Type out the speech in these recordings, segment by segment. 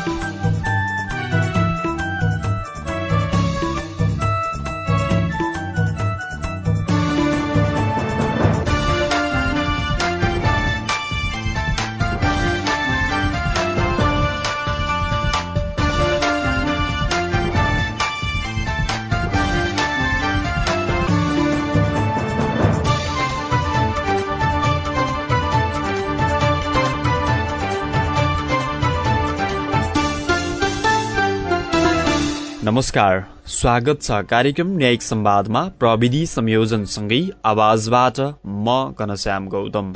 नमस्कार, स्वागत छ कार्यक्रम न्यायिक संवादमा। प्रविधि संयोजनसँगै आवाजबाट म घनश्याम गौतम।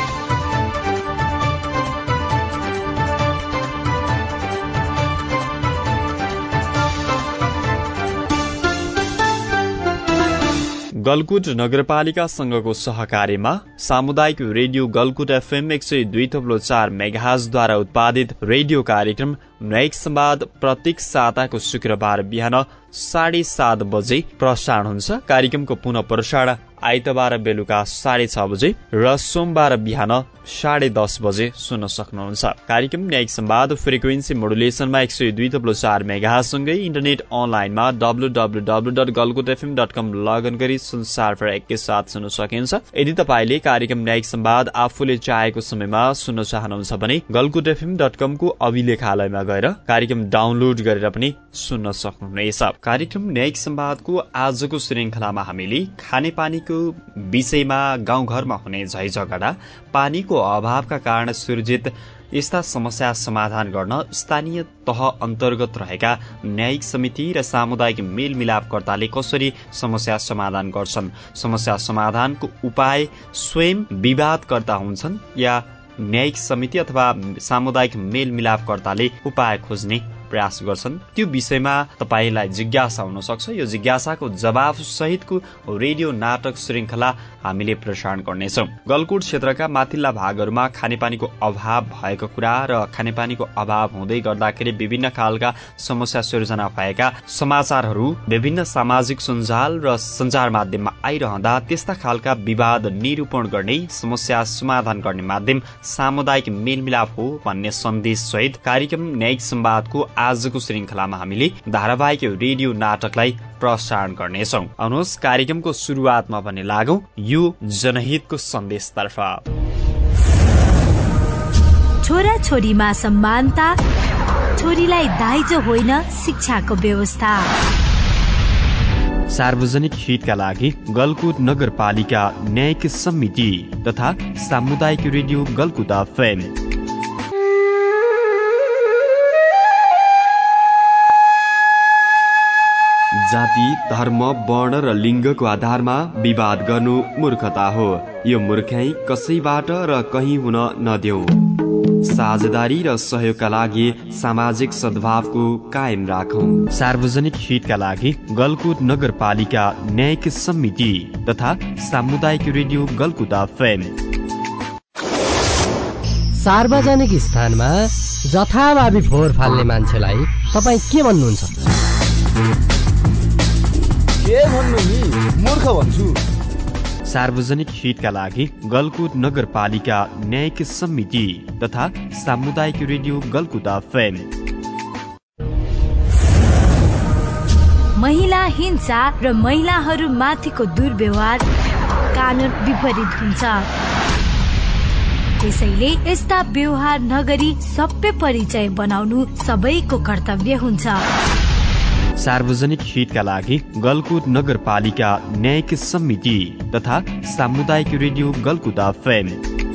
गलकुट नगरपालिकासँगको सहकार्यमा सामुदायिक रेडियो गलकुट FM 102.4 मेगाहर्जद्वारा उत्पादित रेडियो कार्यक्रम न्यायिक संवाद प्रत्येक साताको शुक्रबार बिहान 7:30 बजे प्रसारण हुन्छ। कार्यक्रमको पुनः प्रसारण आइतबार बेलुका 6:30 बजे र सोमबार बिहान 10:30 बजे सुन्न सक्नुहुन्छ। कार्यक्रम न्यायिक संवाद फ्रिक्वेन्सी मोडुलेसनमा 102.4 मेगाहर्जसँगै इन्टरनेट अनलाइनमा www.galkutfm.com लगइन गरी संसारभर एकैसाथ सुन्न सकिन्छ। यदि तपाईले कार्यक्रम न्यायिक संवाद आफूले चाहेको समयमा सुन्न चाहनुहुन्छ भने galkutfm.com को अभिलेखालयमा गएर कार्यक्रम डाउनलोड गरेर पनि सुन्न सक्नुहुनेछ। कार्यक्रम न्यायिक संवादको आजको श्रृंखलामा हामीले खानेपानीको विषयमा गाउँघरमा हुने झैझगडा, पानीको अभावका कारण सृजित यस्ता समस्या समाधान गर्न स्थानीय तह अन्तर्गत रहेका न्यायिक समिति र सामुदायिक मेलमिलापकर्ताले कसरी समस्या समाधान गर्छन्, समस्या समाधानको उपाय स्वयं विवादकर्ता हुन्छन् या न्यायिक समिति अथवा सामुदायिक मेलमिलापकर्ताले उपाय खोज्ने प्रयास गर्छन्, त्यो विषयमा तपाईलाई जिज्ञासा हुन सक्छ। यो जिज्ञासाको जवाफ सहितको रेडियो नाटक श्रृंखला हामीले प्रसारण गर्नेछौँ। गलकुट क्षेत्रका माथिल्ला भागहरूमा खानेपानीको अभाव भएको कुरा र खानेपानीको अभाव हुँदै गर्दाखेरि विभिन्न खालका समस्या सिर्जना भएका समाचारहरू विभिन्न सामाजिक सञ्जाल र सञ्चार माध्यममा आइरहँदा त्यस्ता खालका विवाद निरूपण गर्ने, समस्या समाधान गर्ने माध्यम सामुदायिक मेलमिलाप हो भन्ने सन्देश सहित कार्यक्रम न्यायिक संवादको आजको श्रृंखलामा हामीले धारावाहिक रेडियो नाटकलाई प्रसारण गर्नेछौँ। आउनुहोस् कार्यक्रमको सुरुवातमा भने लागौं यो जनहितको सन्देशतर्फ। छोरा छोरीमा समानता, छोरीलाई दाइजो होइन शिक्षाको व्यवस्था। सार्वजनिक हितका लागि गलकुट नगरपालिका न्यायिक समिति तथा सामुदायिक रेडियो गलकुट FM। जाति, धर्म, वर्ण र लिङ्गको आधारमा विवाद गर्नु मूर्खता हो। यो मूर्खाइ कसैबाट र कहीँ हुन नदेऊ। साझेदारी र सहयोगका लागि सामाजिक सद्भावको कायम राखौं। सार्वजनिक हितका लागि गलकुट नगरपालिका न्यायिक समिति तथा सामुदायिक रेडियो गलकुट FM। सार्वजनिक स्थानमा जथाभावी फोहोर फाल्ने मान्छेलाई तपाईँ के भन्नुहुन्छ? के भन्नु नि, मूर्ख भन्छु। सार्वजनिक हितका लागि गलकुट नगरपालिका न्यायिक समिति तथा सामुदायिक रेडियो गलकुट FM। महिला हिंसा र महिलाहरूमाथिको दुर्व्यवहार कानून विपरीत हुन्छ। त्यसैले यस्ता व्यवहार नगरी सभ्य परिचय बनाउनु सबैको कर्तव्य हुन्छ। सार्वजनिक हितका लागि गलकुट नगरपालिका न्यायिक समिति तथा सामुदायिक रेडियो गलकुट FM।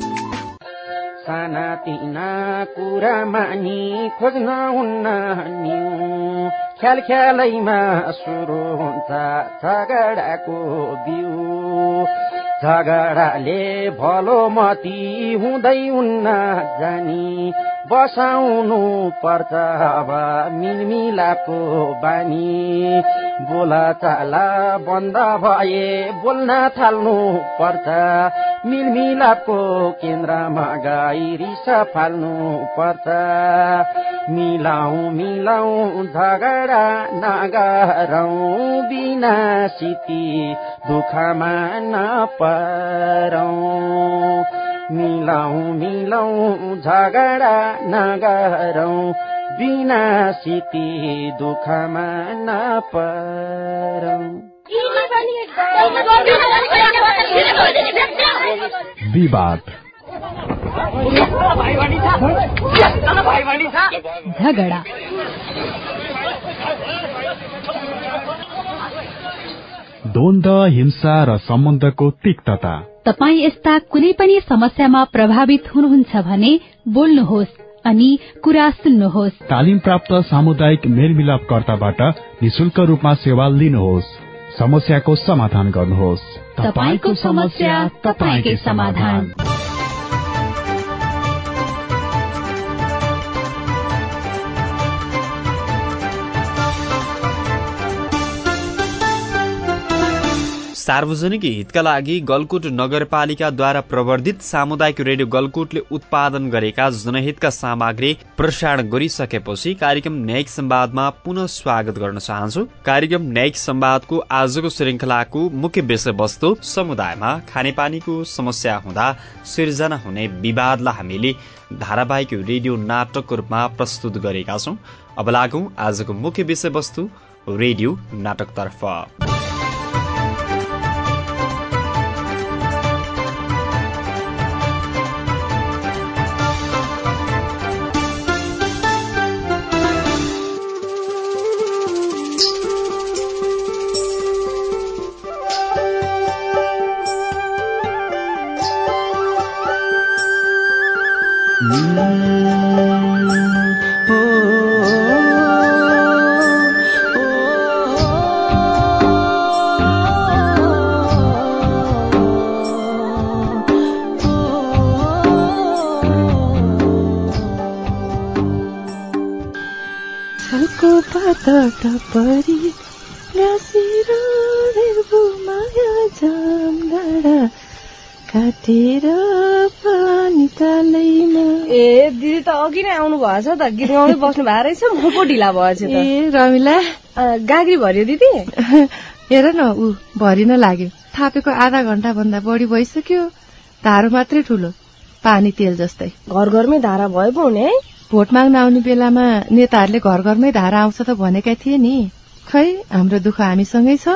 साना तिना कुरामा नि खोज्न हुन्न न्यू, ख्याल ख्यालैमा सुरु हुन्छ झगडाको बिउ। झगडाले भलो मती हुँदै हुन्न जानी, बसाउनु पर्छ अब मिलमिलापको बानी। बोला चाला बन्द भए बोल्न थाल्नु पर्छ, मिलमिलापको केन्द्रमा गई रिस फाल्नु पर्छ। मिलाउँ मिलाउँ झगडा नगरौँ, बिना सिती दुःखमा नपरौँ। मिलाऊ झगडा नगरौँ बिना सिती दुःखमा नपरौँ। विवाद झगडा द्वन्द्व, हिंसा र सम्बन्धको तिक्तता। तपाई यस्ता कुनै पनि समस्यामा प्रभावित हुनुहुन्छ भने बोल्नुहोस् अनि कुरा सुन्नुहोस्। तालिम प्राप्त सामुदायिक मेलमिलापकर्ताबाट निशुल्क रूपमा सेवा लिनुहोस्। समस्याको समाधान गर्नुहोस्। तपाईको समस्या तपाईकै समाधान। सार्वजनिक हितका लागि गलकुट नगरपालिकाद्वारा प्रवर्धित सामुदायिक रेडियो गलकुटले उत्पादन गरेका जनहितका सामग्री प्रसारण गरिसकेपछि कार्यक्रम न्यायिक संवादमा पुनः स्वागत गर्न चाहन्छु। कार्यक्रम न्यायिक संवादको आजको श्रृंखलाको मुख्य विषयवस्तु समुदायमा खानेपानीको समस्या हुँदा सिर्जना हुने विवादलाई हामीले धारावाहिक रेडियो नाटकको रूपमा प्रस्तुत गरेका छौं। अब लागौं आजको मुख्य विषयवस्तु रेडियो नाटकतर्फ। परी गाँसेर माया जामडाँडा काटेर पानी तालैमा। ए दिदी त अघि नै आउनु भएछ त, गीत गाउँदै बस्नु भएको रहेछ। म पो ढिला भएछ त। ए रमिला, गाग्री भर्यो दिदी? हेर न, ऊ भरिन लाग्यो। थापेको आधा घण्टा भन्दा बढी भइसक्यो। धारो मात्रै ठुलो, पानी तेल जस्तै। घर घरमै धारा भए पो हुने है। भोट माग्न आउने बेलामा नेताहरूले घर घरमै धारा आउँछ त भनेका थिए नि। खै हाम्रो दुःख हामीसँगै छ।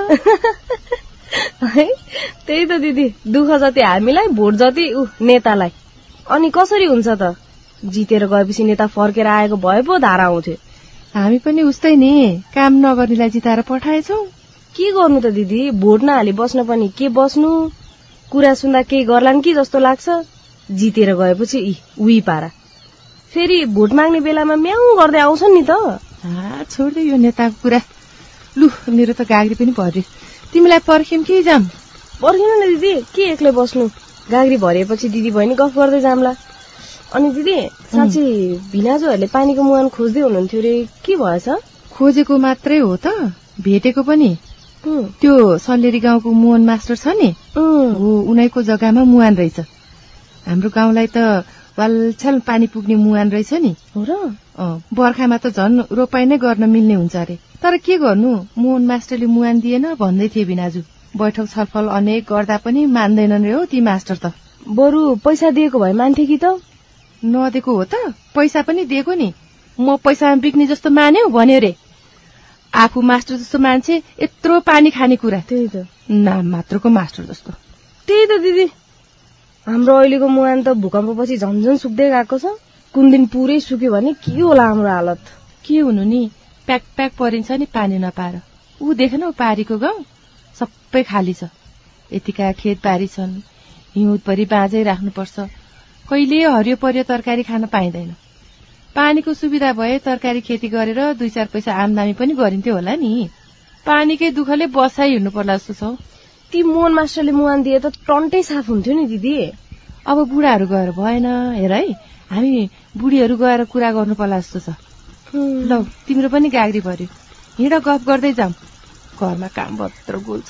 है त्यही त दिदी, दुःख जति हामीलाई भोट जति नेतालाई। अनि कसरी हुन्छ त? जितेर गएपछि नेता फर्केर आएको भए पो धारा आउँथ्यो। हामी पनि उस्तै नि, काम नगर्नेलाई जिताएर पठाएछौ। के गर्नु त दिदी, भोट नहाली बस्न पनि के बस्नु, कुरा सुन्दा केही गर्लान् कि जस्तो लाग्छ। जितेर गएपछि उही पारा। फेरि भोट माग्ने बेलामा म्याउ गर्दै आउँछन् नि त। छोड्दै यो नेताको कुरा। लु, मेरो त गाग्री पनि भर्यो। तिमीलाई पर्ख्यौं कि जाम? पर्खिनु न दिदी, के एक्लै बस्नु। गाग्री भरिएपछि दिदी बहिनी गफ गर्दै जाम्ला। अनि दिदी, साँच्चै भिनाजुहरूले पानीको मुहान खोज्दै हुनुहुन्थ्यो रे, के भएछ? खोजेको मात्रै हो त, भेटेको पनि। त्यो सल्लेरी गाउँको मोहन मास्टर छ नि, हो उनीको जग्गामा मुहान रहेछ। हाम्रो गाउँलाई त वालछाल पानी पुग्ने मुहान रहेछ नि। हो र? बर्खामा त झन् रोपाइ नै गर्न मिल्ने हुन्छ अरे। तर के गर्नु, मोहन मास्टरले मुहान दिएन भन्दै थिए भिनाजु। बैठक छलफल अनेक गर्दा पनि मान्दैनन् रे हो ती मास्टर त। बरु पैसा दिएको भए मान्थे कि त? नदिएको हो त, पैसा पनि दिएको नि। म पैसामा बिक्ने जस्तो मान्यो भन्यो रे। आफू मास्टर जस्तो मान्छे यत्रो पानी खाने कुरा। त्यही त, नाम मात्रको मास्टर जस्तो। त्यही त दिदी, हाम्रो अहिलेको मुहान त भूकम्पपछि झन्झन सुक्दै गएको छ। कुन दिन पुरै सुक्यो भने के होला हाम्रो हालत। के हुनु नि, प्याक प्याक परिन्छ नि पानी नपाएर। ऊ देखेनौ पारीको गाउँ सबै खाली छ। यतिका खेत बारी छन्, हिउँद परि बाँझै राख्नुपर्छ। कहिले हरियो परियो तरकारी खान पाइँदैन। पानीको सुविधा भए तरकारी खेती गरेर 2-4 पैसा आमदामी पनि गरिन्थ्यो होला नि। पानीकै दुःखले बसाइ हिँड्नु पर्ला जस्तो छ। ती मोहन मास्टरले मुहान दिए त टन्टै साफ हुन्थ्यो नि दिदी। अब बुढाहरू गएर भएन, हेर है, हामी बुढीहरू गएर कुरा गर्नु पर्ला जस्तो छ। ल, तिम्रो पनि गाग्री भर्यो, हिँड गफ गर्दै जाम। घरमा काम भत्र गोल्छ।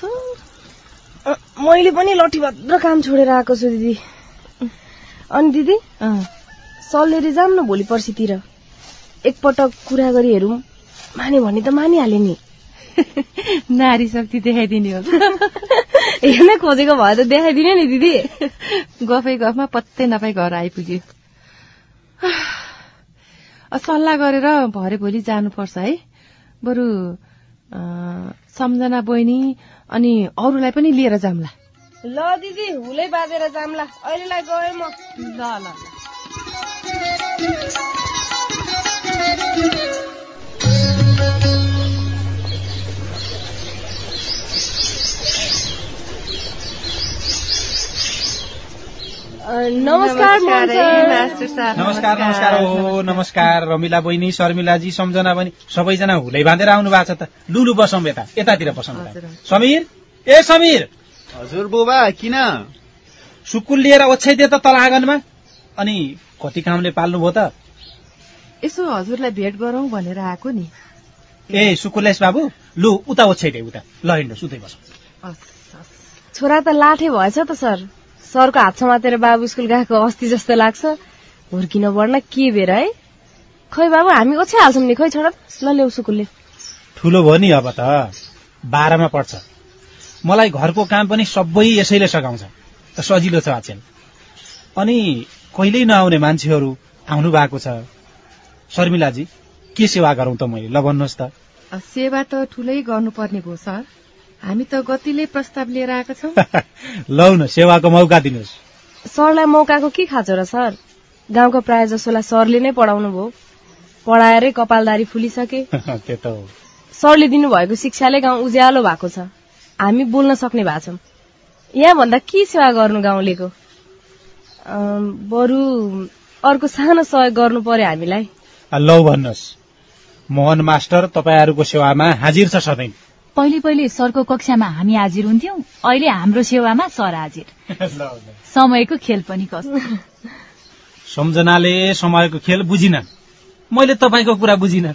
मैले पनि लट्ठी भद्र काम छोडेर आएको छु दिदी। अनि दिदी, सल्लेरी जाम न भोलि पर्सितिर। एकपटक कुरा गरी हेरौँ, माने भने त मानिहाले नि। नारी शक्ति देखाइदिने हो। हेर्न खोजेको भए त देखाइदिने नि दिदी। गफै गफमा पत्तै नपाई घर आइपुग्यो। सल्लाह गरेर भरे भोलि जानुपर्छ है। बरु सम्झना बहिनी अनि अरूलाई पनि लिएर जाम्ला। ल दिदी हुलै बाँधेर जाम्ला। अहिलेलाई गए म। ल ल ल। नमस्कार नमस्कार नमस्कार। ओ नमस्कार रमिला बहिनी, शर्मिलाजी, सम्झना बहिनी, सबैजना हुलै बाँधेर आउनु भएको छ त। लुलु बसौँ यतातिर बसौँ। समीर, ए समीर। हजुर बुबा, किन? सुकुल लिएर ओछ्याइदिए त तल आँगनमा। अनि कति कामले पाल्नुभयो त? यसो हजुरलाई भेट गरौँ भनेर आएको नि। ए सुकुलेश बाबु, लु उता ओछ्याइदे उता। ल हिँड्नुहोस्, उतै बसौँ। छोरा त लाठे भएछ त सर। सरको हात समातेर बाबु स्कुल गएको अस्ति जस्तो लाग्छ। हुर्किन बढ्न के बेर है। खै बाबु हामी ओछ्याइहाल्छौँ नि। खै छोरा ल ल्याउ सुकुलले। ठुलो भयो नि अब त, 12मा पढ्छ। मलाई घरको काम पनि सबै यसैले सघाउँछ त, सजिलो छ आचेल। अनि कहिल्यै नआउने मान्छेहरू आउनु भएको छ। शर्मिलाजी, के सेवा गरौँ त मैले? ल भन्नुहोस् त। सेवा त ठुलै गर्नुपर्ने भयो सर। हामी त गतिले प्रस्ताव लिएर आएका छौँ। लौ न, सेवाको मौका दिनुहोस्। सरलाई मौकाको के खाँचो र सर? गाउँको प्राय जसोलाई सरले नै पढाउनु भयो। पढाएरै कपालदारी फुलिसके। त्यो त हो। सरले दिनुभएको शिक्षाले गाउँ उज्यालो भएको छ। हामी बोल्न सक्ने भएको छौँ। यहाँ भन्दा के सेवा गर्नु गाउँलेको? बरु अर्को सानो सहयोग गर्नु पर्यो हामीलाई। लौ भन्नुहोस्। मोहन मास्टर तपाईँहरूको सेवामा हाजिर छ सधैँ। पहिले सरको कक्षामा हामी हाजिर हुन्थ्यौं, अहिले हाम्रो सेवामा सर हाजिर। समयको खेल पनि कस्तो। सम्झनाले समयको खेल बुझिन, मैले तपाईँको कुरा बुझिन।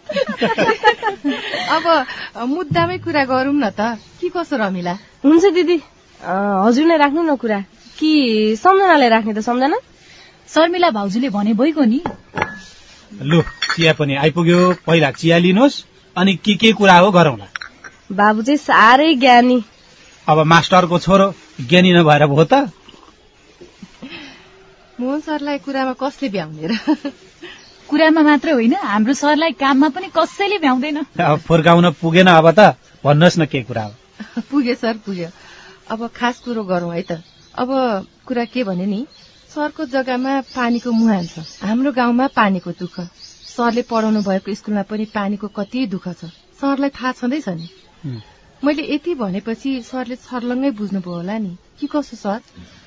अब मुद्दामै कुरा गरौँ न त, के कसो रमिला? हुन्छ दिदी, हजुर नै राख्नु न कुरा। कि सम्झनाले राख्ने त? सम्झना शर्मिला भाउजूले भने भइगयो नि। लु चिया पनि आइपुग्यो, पहिला चिया लिनुहोस् अनि के कुरा हो गरौँला। बाबु चाहिँ साह्रै ज्ञानी। अब मास्टरको छोरो ज्ञानी नभएर भयो त? मोहन सरलाई कुरामा कसले भ्याउने र? कुरामा मात्र होइन, हाम्रो सरलाई काममा पनि कसैले भ्याउँदैन। फुर्काउन पुगेन अब त? भन्नुहोस् न के कुरा हो। पुग्यो सर, पुग्यो। अब खास कुरो गरौँ है त। अब कुरा के भने नि, सरको जग्गामा पानीको मुहान छ। हाम्रो गाउँमा पानीको दुःख। सरले पढाउनु भएको स्कुलमा पनि पानीको कति दुःख छ, सरलाई थाहा छँदैछ नि। मैले यति भनेपछि सरले छर्लङ्गै बुझ्नुभयो होला नि, कि कसो सर?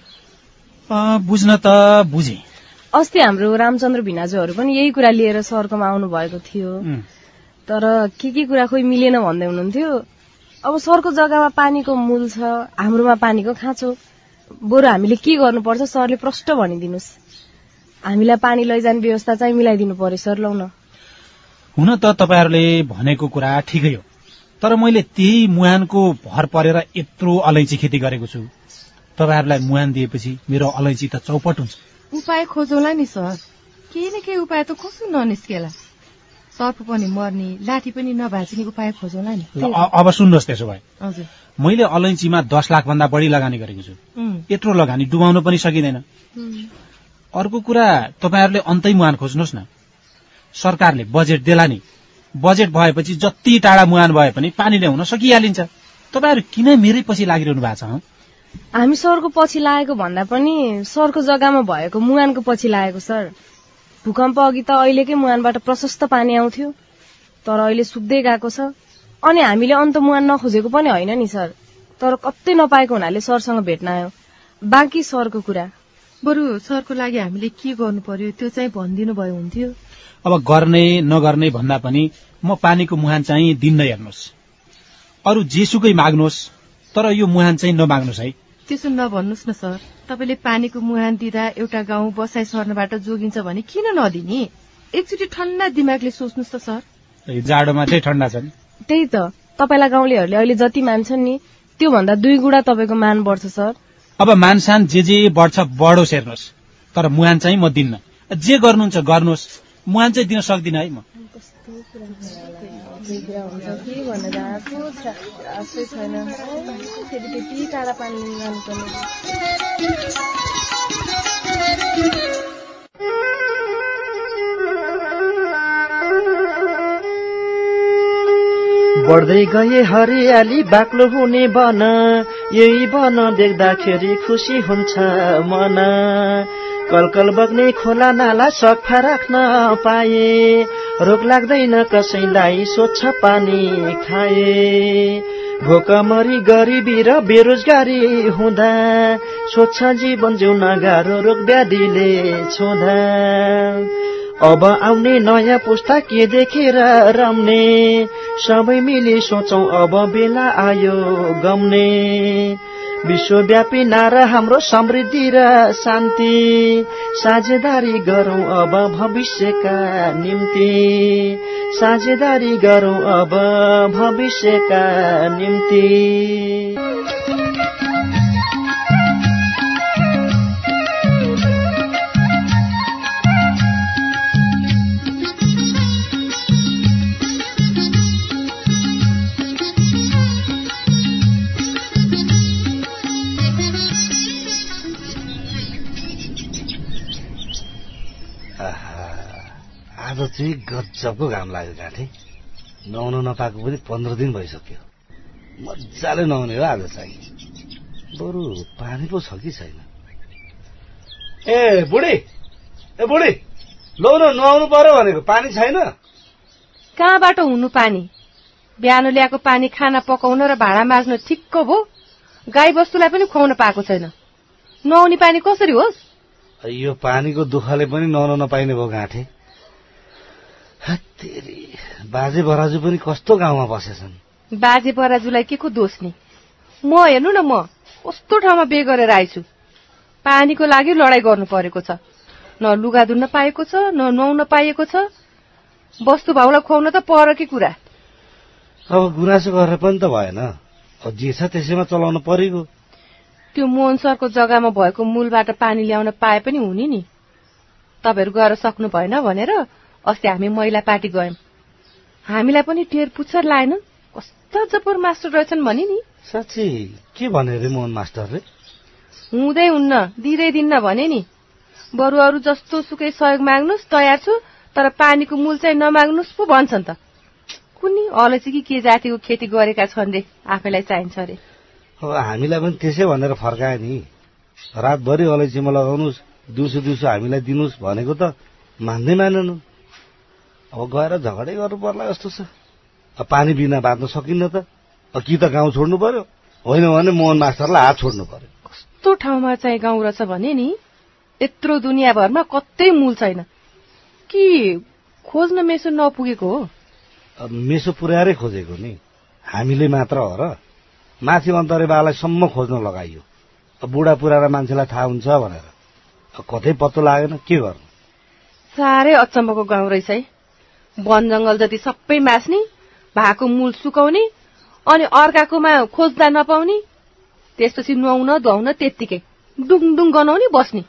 बुझ्न त बुझे। अस्ति हाम्रो रामचन्द्र भिनाजुहरू पनि यही कुरा लिएर सरकोमा आउनु भएको थियो। तर के कुरा खोइ मिलेन भन्दै हुनुहुन्थ्यो। अब सरको जग्गामा पानीको मूल छ, हाम्रोमा पानीको खाँचो। बरु हामीले के गर्नुपर्छ सरले प्रष्ट भनिदिनुहोस्। हामीलाई पानी लैजाने व्यवस्था चाहिँ मिलाइदिनु पर्यो सर। लौ न। हुन त तपाईँहरूले भनेको कुरा ठिकै हो, तर मैले त्यही मुहानको भर परेर यत्रो अलैँची खेती गरेको छु। तपाईँहरूलाई मुहान दिएपछि मेरो अलैँची त चौपट हुन्छ। उपाय खोजौला नि सर। केही न केही उपाय त कसो ननिस्केला। सर्प पनि मर्ने, लाठी पनि नभाँचिने उपाय खोजौला नि। अब सुन्नुहोस्, त्यसो भए हजुर, मैले अलैँचीमा 10 लाख भन्दा बढी लगानी गरेको छु। यत्रो लगानी डुबाउन पनि सकिँदैन। अर्को कुरा, तपाईँहरूले अन्तै मुहान खोज्नुहोस् न। सरकारले बजेट देला नि। बजेट भएपछि जति टाढा मुहान भए पनि पानी ल्याउन सकिहालिन्छ। तपाईँहरू किन मेरै पछि लागिरहनु भएको छ? हामी सरको पछि लागेको भन्दा पनि सरको जग्गामा भएको मुहानको पछि लागेको सर। भूकम्प अघि त अहिलेकै मुहानबाट प्रशस्त पानी आउँथ्यो, तर अहिले सुक्दै गएको छ। अनि हामीले अन्त मुहान नखोजेको पनि होइन नि सर, तर कतै नपाएको हुनाले सरसँग भेट्न आयो। बाँकी सरको कुरा। बरु सरको लागि हामीले के गर्नु पर्यो त्यो चाहिँ भनिदिनु भयो हुन्थ्यो। अब गर्ने नगर्ने भन्दा पनि म पानीको मुहान चाहिँ दिन्न। हेर्नुहोस्, अरू जेसुकै माग्नुहोस्, तर यो मुहान चाहिँ नमाग्नुहोस् है। त्यसो नभन्नुहोस् न सर। तपाईँले पानीको मुहान दिँदा एउटा गाउँ बसाइ सर्नबाट जोगिन्छ भने किन नदिने? एकचोटि ठन्डा दिमागले सोच्नुहोस् त सर। जाडोमा चाहिँ ठन्डा छन्। त्यही त, तपाईँलाई गाउँलेहरूले अहिले जति मान्छन् नि त्यो भन्दा 2 गुणा तपाईँको मान बढ्छ सर। अब मानसान जे बढ्छ बढोस्। हेर्नुहोस्, तर मुहान चाहिँ म दिन्न। जे गर्नुहुन्छ गर्नुहोस्, मुहान चाहिँ दिन सक्दिनँ है म। बढ्दै गए हरियाली बाक्लो हुने बन, यही बन देख्दाखेरि खुसी हुन्छ मन। कलकल बग्ने खोला नाला सफा राख्न पाए, रोग लाग्दैन कसैलाई स्वच्छ पानी खाए। भोकमरी गरिबी र बेरोजगारी हुँदा, स्वच्छ जीवन जिउन गाह्रो रोग व्याधिले छुँदा। अब आउने नयाँ पुस्ता के देखेर रम्ने, सबै मिली सोचौं अब बेला आयो गम्ने। विश्वव्यापी नारा हाम्रो समृद्धि र शान्ति, साझेदारी गरौं अब भविष्यका निम्ति। साझेदारी गरौं अब भविष्यका निम्ति। आज चाहिँ गजबको घाम लाग्यो गाँठे। नुहाउन नपाएको पनि 15 दिन भइसक्यो। मजाले नुहाउने हो आज चाहिँ। बरु पानी पो छ कि छैन? ए बुढी लौ न नुहाउनु पर्यो भनेको, पानी छैन? कहाँबाट हुनु पानी? बिहान ल्याएको पानी खाना पकाउन र भाँडा माझ्न ठिक्क भो। गाई बस्तुलाई पनि खुवाउन पाएको छैन। नुहाउने पानी कसरी होस्? यो पानीको दुःखले पनि नुहाउन नपाइने भयो गाँठे। तेरी बाजे बराजु पनि कस्तो गाउँमा बसेछन्। बाजे बराजुलाई के को दोष नि? म हेर्नु न, म कस्तो ठाउँमा बे गरेर आइछु। पानीको लागि लडाईँ गर्नु परेको छ। न लुगा धुन्न पाएको छ, न नुहाउन पाइएको छ। वस्तु भाउलाई खुवाउन त परकै कुरा। अब गुनासो गरेर पनि त भएन। जे छ त्यसैमा चलाउनु परेको। त्यो मोहन सरको जग्गामा भएको मूलबाट पानी ल्याउन पाए पनि हुने नि। तपाईहरु गएर सक्नु भएन भनेर अस्ति हामी महिला पार्टी गयौं। हामीलाई पनि टेर पुच्छर लाएनन्। कस्ता जपर मास्टर रहेछन् भनि नि। साच्चै के भने रे मोहन मास्टरले? हुँदै हुन्न, दिँदै दिन्न भने नि। बरु अरु जस्तो सुकै सहयोग माग्नुस् तयार छु, तर पानीको मूल चाहिँ नमाग्नुस् पो भन्छन् त। कुनी अलैँची कि के जातिको खेती गरेका छन् रे, आफैलाई चाहिन्छ रे। अब हामीलाई पनि त्यसै भनेर फर्काए नि। रातभरि अलैँचीमा लगाउनुस्, दिउँसो हामीलाई दिनुस् भनेको त मान्दै मानेनन्। अब गएर झगडै गर्नु पर्ला जस्तो छ। अब पानी बिना बाँच्न सकिन्न त। अब कि त गाउँ छोड्नु पर्यो, होइन भने मोहन मास्टरलाई हात छोड्नु पर्यो। कस्तो ठाउँमा चाहिँ गाउँ रहेछ भने नि, यत्रो दुनियाँभरमा कतै मूल छैन कि खोज्न मेसो नपुगेको हो। अब मेसो पुर्याएरै खोजेको नि, हामीले मात्र हो र। माथि अन्तरेबालाई सम्म खोज्न लगाइयो। अब बुढा पुराना मान्छेलाई थाहा हुन्छ भनेर कतै पत्तो लागेन, के गर्नु? साह्रै अचम्मको गाउँ रहेछ है। वन जंगल जति सबै मास्ने, भाको मूल सुकाउने, अनि अर्काकोमा खोज्दा नपाउने, त्यसपछि नुहाउन धुवाउन त्यत्तिकै डुङडुङ गनाउने बस्ने।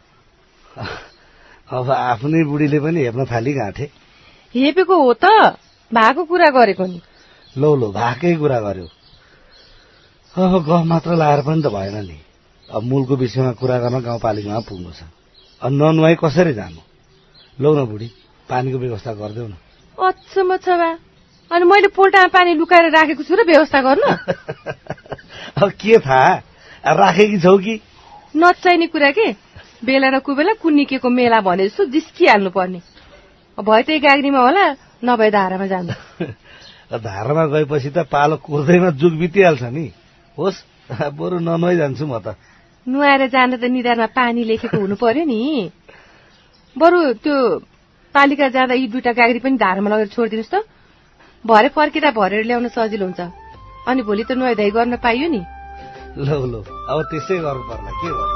अब आफ्नै बुढीले पनि हेर्न थाली गाँठे। हेपेको हो त, भाको कुरा गरेको नि। लौ भाकै कुरा गर्यो। अब गफ मात्र लाएर पनि त भएन नि। अब मूलको विषयमा कुरा गर्न गाउँपालिकामा पुग्नु छ। अब ननुहाई कसरी जानु? लौ न बुढी, पानीको व्यवस्था गरिदेऊ न। अचम्म छ बा। अनि मैले पोल्टामा पानी लुकाएर राखेको छु र व्यवस्था गर्न? अब के थाहा, राखेकी छौ कि? नचाहिने कुरा के? बेला र कुबेला कुन्निकेको मेला भने जस्तो जिस्किहाल्नु पर्ने। भए त्यही गाग्रीमा होला, नभए धारामा जानु। धारामा गएपछि त पालो कुर्दैमा जुग बितिहाल्छ नि। होस्, बरु ननुहाई जान्छु म त। नुहाएर जान त निधारमा पानी लेखेको हुनु पर्यो नि। बरु त्यो पालिका जाँदा यी दुईटा गाग्री पनि धारामा लगेर छोडिदिनुहोस् त। भरे फर्केर भरेर ल्याउन सजिलो हुन्छ। अनि भोलि त नुहाइधुवाइ गर्न पाइयो नि। लौ अब त्यसै गर्नु पर्ला, के गर्नु?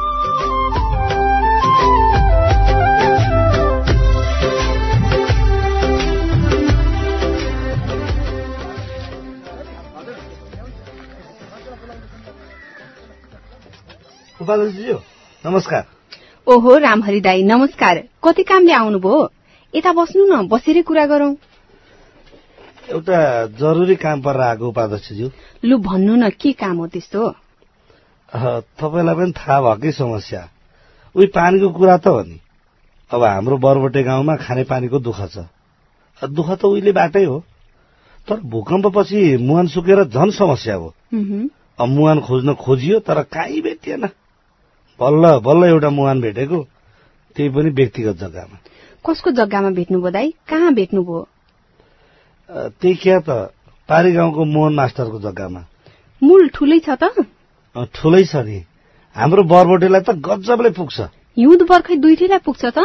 उपाध्यक्षज्यू नमस्कार। ओहो रामहरि दाई नमस्कार। कति कामले आउनुभयो? यता बस्नु न, बसेरै कुरा गरौं। एउटा जरुरी काम पर आएको उपाध्यक्षज्यू। लु भन्नु न, के काम हो त्यस्तो? तपाईलाई पनि थाहा भएकै समस्या उही पानीको कुरा त हो नि। अब हाम्रो बरबोटे गाउँमा खाने पानीको दुःख छ। दुःख त उहिलेबाटै हो, तर भूकम्पपछि मुहान सुकेर झन समस्या हो। अब मुहान खोज्न खोजियो तर कहीँ भेटिएन। बल्ल बल्ल एउटा मुहान भेटेको, त्यही पनि व्यक्तिगत जग्गामा। कसको जग्गामा भेट्नुभयो दाइ? कहाँ भेट्नुभयो? त्यही क्या त, पारी गाउँको मोहन मास्टरको जग्गामा। मूल ठुलै छ त? ठुलै छ नि। हाम्रो बरबोटेलाई त गजबले पुग्छ। हिउँद बर्खै दुईटैलाई पुग्छ त?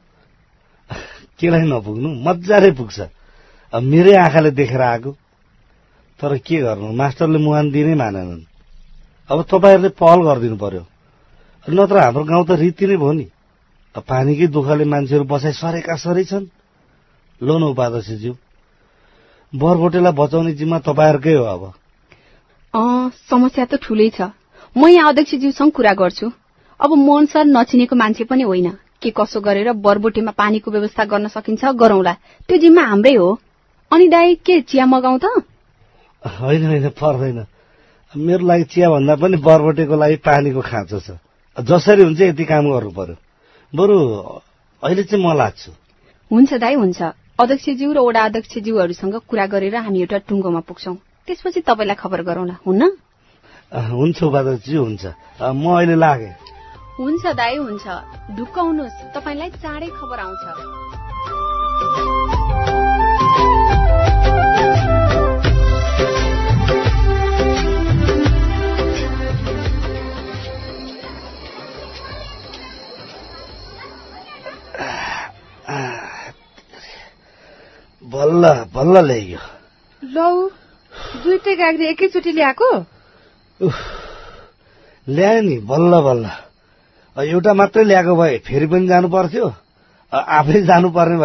केलाई नपुग्नु, मजाले पुग्छ। मेरै आँखाले देखेर आएको। तर के गर्नु, मास्टरले मुहान दिनै मानेनन्। अब तपाईहरुले पहल गरिदिनु पर्यो, नत्र हाम्रो गाउँ त रीति नै भयो नि। पानीकै दुःखले मान्छेहरू बसाइ सरेका सरै छन्। लो न उपाध्यक्षज्यू, बरबोटेलाई बचाउने जिम्मा तपाईहरुकै हो। अब समस्या त ठुलै छ। म यहाँ अध्यक्षज्यूसँग कुरा गर्छु। अब मोहन सर नचिनेको मान्छे पनि होइन। के कसो गरेर बरबोटेमा पानीको व्यवस्था गर्न सकिन्छ गरौँला, त्यो जिम्मा हाम्रै हो। अनि दाइ, के चिया मगाउँ त? होइन होइन, पर्दैन। मेरो लागि चिया भन्दा पनि बरबोटेको लागि पानीको खाँचो छ। जसरी हुन्छ यति काम गर्नु पर्यो। बरु अहिले चाहिँ म लाग्छु। हुन्छ दाइ, हुन्छ। अध्यक्षज्यू र वडा अध्यक्षज्यूहरूसँग कुरा गरेर हामी एउटा टुङ्गोमा पुग्छौं। त्यसपछि तपाईलाई खबर गरौँला, हुन्न? हुन्छ उपाध्यक्षज्यू, हुन्छ। म अहिले लागे। हुन्छ दाइ, हुन्छ। ढुक्क हुनुहोस्, तपाईलाई चाँडै खबर आउँछ। बल्ल बल्ल ल्याइयो। लौ, दुईटै गाग्री एकैचोटि ल्याएको? ल्यायो नि, बल्ल बल्ल। एउटा मात्रै ल्याएको भए फेरि पनि जानु पर्थ्यो, आफै जानु पर्ने